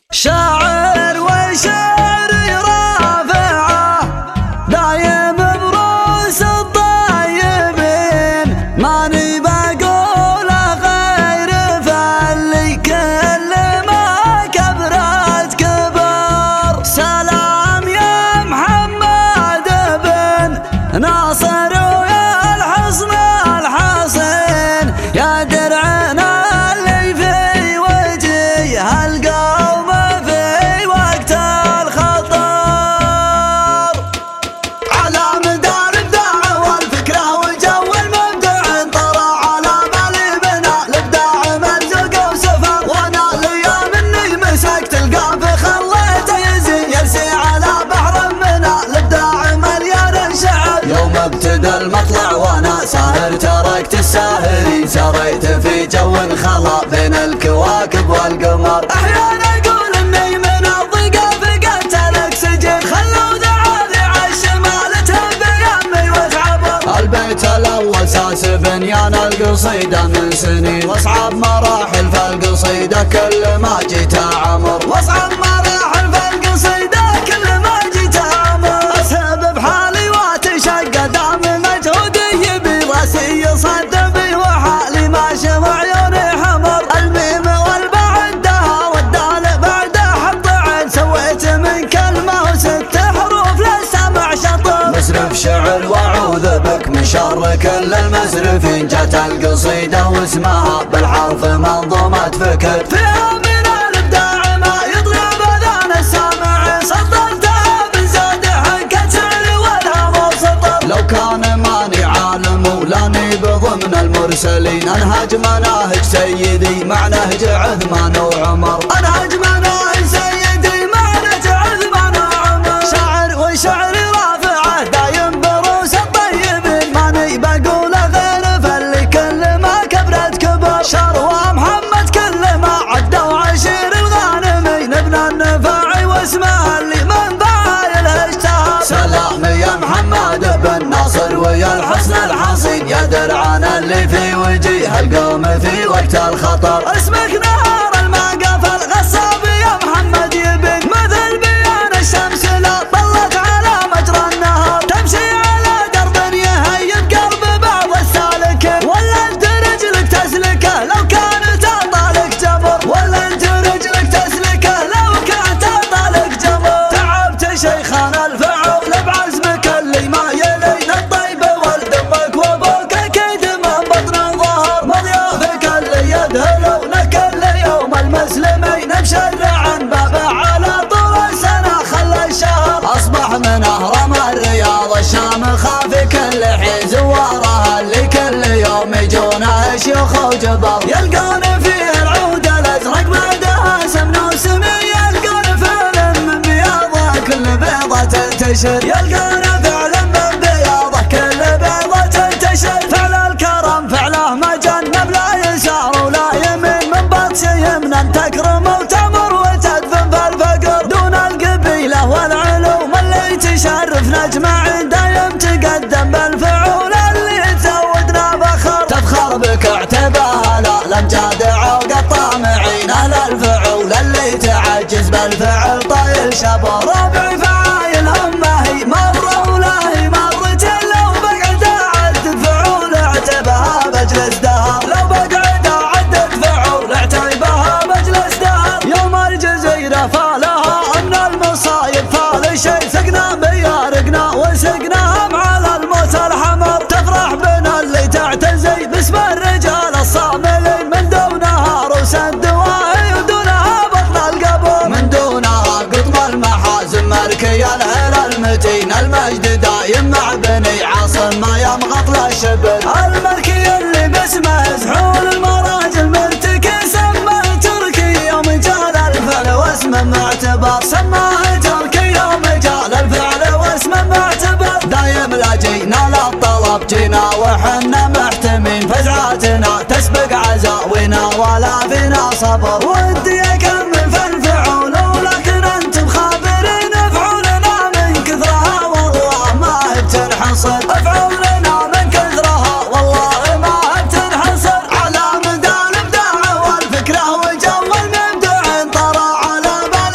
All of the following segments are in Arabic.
شاعر وشعري رافعه دايم بروس الطيبين، ماني بقول غير فاللي كل ما كبرت كبر. سلام يا محمد بن ناصر ويا الحصن الحصين، يا درعنا اللي في وجه القوم في وقت الخطر. على مدار الابداع والفكره والجو المبدع طرى على بالي بنا الابداع مرزق وسفر، وانا الايام اني مسكت القاف خليته يزين يرسي على بحر من الابداع مليان شعر. يوم ابتدى المطلع وانا ساهر تركت الساهرين، سريت في جو خلا بين الكواكب والقمر. احيانا اقول اني من الضيقه فقدت الاكسجين، خلوا ذعابي عالشمال تهب يمي وتعبر. البيت الاول ساس بنيان القصيده من سنين، واصعب مراحل في القصيده كل ما جيت عمر. واصعب مراحل في القصيده كل ما جيت عمر. اسهب بحالي واتشقى دام مجهودي يبي راسي يصد بي وحالي ماشي وعيوني حمر. الميم والباء دها والدال بعده حط عين، سويت من كلمه وست حروف للسمع شطر. مسرف شعر واعوذ بك من شر كل المسرفين، جت القصيده واسمها بالحرف منظومه فكر. فيها من الابداع ما يضيع باذان السامع، صدرتها بزاد حكت شعر ولها مبسطر. لو كان ماني عالم ولاني بضمن المرسلين، انهج مناهج سيدي مع نهج عثمان وعمر. انهج مناهج سيدي مع نهج عثمان وعمر. شاعر وشعري رافعه دايم بروس الطيبين، ماني بقول غير فاللي كل ما كبرت كبر. شروى محمد كل ما عدوا عشير الغانمين، ابن النفاعي واسمه اللي من بايل اشتهر. سلام يا محمد بن ناصر ويا الحصن الحصين، يا درعنا اللي في وجيه القوم في وقت الخطر. اسمك نهار المقف الغصاب يا محمد يبن، مثل بيان الشمس لا طلت على مجرى النهر. تمشي على درب يهيب قلب بعض السالكين، ولا انت رجلك تسلكه لو كانت اطالك جبر. ولا انت رجلك تسلكه لو كانت اطالك جبر. تعبت شيخان الفعول بعزمك اللي ما يلين الطيب ولدمك وابوك اكيد من بطن الظهر. مضيافك اللي يدهلونك كل يوم المسلمين، مشرعا بابه على طول السنه خلى الشهر. اصبح من اهرام الرياض الشام خافي كل حين زوارها، اللي كل يوم يجونه شيوخ وجبر. يلقون فيه العود الازرق بعدها سمن وسمي، يلقون فعلا من بياضه كل بيضه تنتشر. يلقون فعلا من بياضه كل بيضه تنتشر. فعل الكرم فعله ما جنب لا يسار ولا يمين، من بطش يمنا تكرم وتمر وتدفن في الفقر. دون القبيله والعلوم اللي تشرف نجمع دايم تقدم بالفعول اللي تزودنا فخر. تفخر بك اعتباها الامجاد عوق الطامعين، اهل الفعول اللي تعجز بالفعل طايل شبر. ربعي فعايل همه هي مره ولا هي مرتين، لو بقعد اعدد فعول اعتبها بجلس دهر. لو بقعد اعدد فعول اعتبها بجلس دهر. يوم الجزيره فالها من المصايب فال شي، سقنا بيارقنا وسقناهم على الموت الحمر. تفرح بنا اللي تعتزي باسم الرجال الصاملين، من دونها روس الدواهي ودونها بطن القبر. من دونها قطب المحازم مركي الهيل المتين، المجد دايم مع بني عاصم ما يمغط للشبر. المركي اللي باسمه زحول المراجل مرتكي، سماه تركي يوم جال الفعل واسمه معتبر. سماه تركي يوم جال الفعل واسمه معتبر. دايم لا جينا للطلب جينا وحنا محتمين، فزعاتنا تسبق عزاوينا ولا فينا صبر. ودي اكمل في الفعول ولكن انتم خابرين، افعولنا من كثرها والله ما هي بتنحصر. افعولنا من كثرها والله ما هي بتنحصر. على مدى الابداع والفكره وجو المبدع طرى على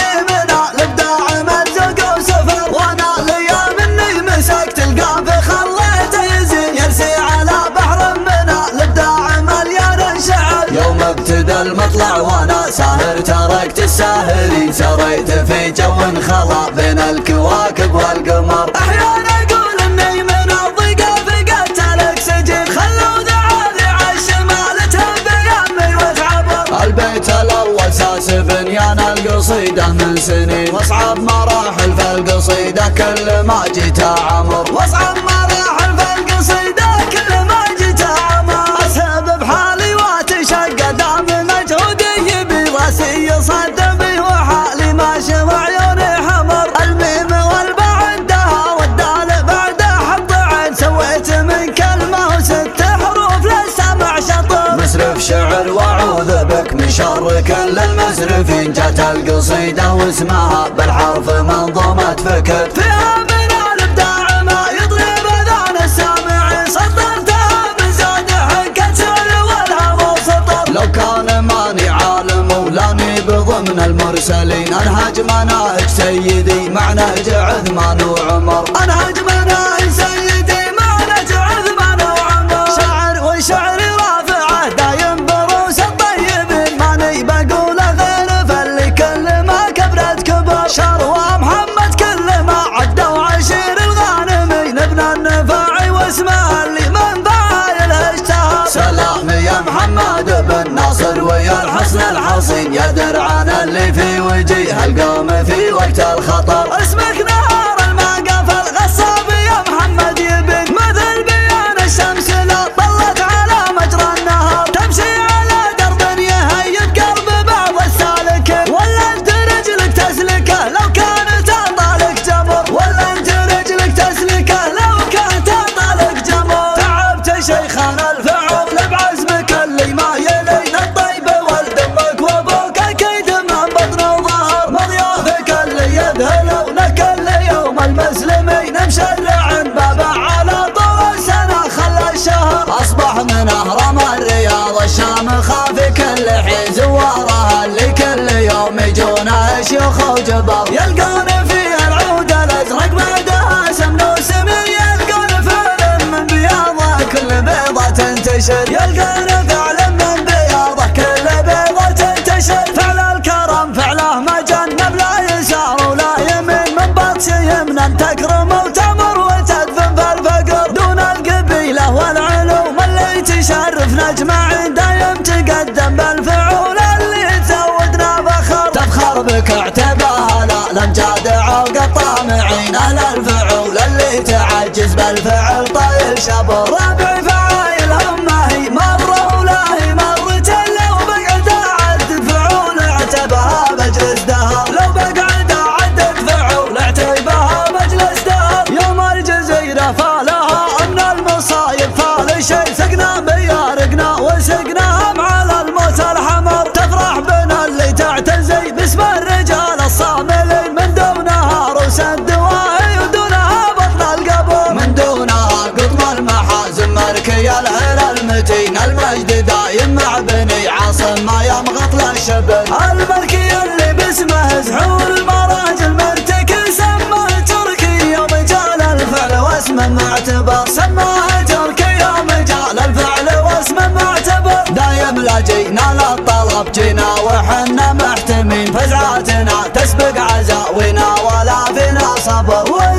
اطلع وانا ساهر تركت الساهرين سريت في جو خلا بين الكواكب والقمر. احيانا اقول اني من الضيقه فقدت الاكسجين خلوا ذعابي عالشمال تهب يمي وتعبر. البيت الاول ساس بنيان القصيده من سنين واصعب مراحل في القصيده كل ما جيت عمر. واصعب مراحل في القصيده كل ما جيت عمر. اسهب بحالي واتشقى دام مجهودي يبي راسي يصدمي وحالي ماشي وعيوني حمر. الميم والباء عندها والدال بعدها حط عين سويت من كلمه وست حروف للسمع شطر. مسرف شعر واعوذ بك من شر كل المسرفين جات القصيده واسمها بالحرف منظومه فكر. فيها من الابداع ما يضرب اذان السامعين صدرتها من زاد حكت شعر والهوى سطر. لو كان ماني عالم ولاني بضمن المرسلين انهج مناهج سيدي مع نهج عثمان وعمر. انهج مناهج سيدي مع نهج عثمان وعمر. شاعر وشعري رافعه دايم بروس الطيبين ماني بقول غير فاللي كل ما كبرت كبر. شروى محمد كل ما عدوا عشير الغانمين ابن النفاعي واسمه اللي من فاعل اشتهر. سلام يا محمد بن ناصر ويا الحصن الحصين يا درعان اللي في وجيه القوم في وقت الخطر. اسمك نهار الماقف الغصاب يا محمد يبين مثل بيان الشمس لا طلت على مجرى النهار. تمشي على درب يهيب قلب بعض السالكين ولا انت رجلك تسلكه لو كانت طالق جمر. ولا انت رجلك تسلكه لو كانت طالق جمر. تعبت شيخنا الفعول بعزمك اللي ما يلين الطيب ولد امك وابوك اكيد من بطن وظهر. مضيافك اللي يذهلونك كل يوم المسلمين مشرع بابه على طول السنه خلى الشهر. اصبح من اهرام الرياض الشام خافي كل حين زوارها اللي كل يوم يجونا شيوخ وجبر. يلقون فيها العود الازرق بعدها سمن وسمين يلقون فعل من بياضه كل بيضه تنتشر. يلقون فعل من بياضه كل بيضه تنتشر. فعل الكرم فعله ما جنب لا يسار ولا يمين من بطش يمنا تكرم وتمر وتدفن في الفقر. دون القبيله والعلوم اللي تشرف نجمع دايم تقدم بالفعول اللي تزودنا فخر. تفخر بك اعتباها الامجاد عوق الطامعين اهل الفعول اللي تعجز بالفعل طايل شبر. ربع فعايلهم ما هي مره ولا هي مرتين لو بقعد اعد فعول اعتبها مجلس دهر. لو بقعد اعد فعول اعتبها مجلس دهر. يوم الجزيره فالها ان المصايب فال شي سقنا بيارقنا وسقناهم على الموت الحمر. تفرح بنا اللي تعتزي باسم الرجال الصاملين من دونها روس الدواهي ودونها بطن القبر. من دونها قطب المحازم مركي العلا المتين المجد دايم مع بني عاصم ما يمغط للشبر. الملكي اللي باسمه زحول المراجل مرتكي سماه تركي يوم جال الفعل واسمه معتبر. سماه تركي يوم جال الفعل واسمه معتبر. دايم لا جينا للطلب جينا وحنا محتمين فزعاتنا تسبق عزاوينا ولا فينا صبر.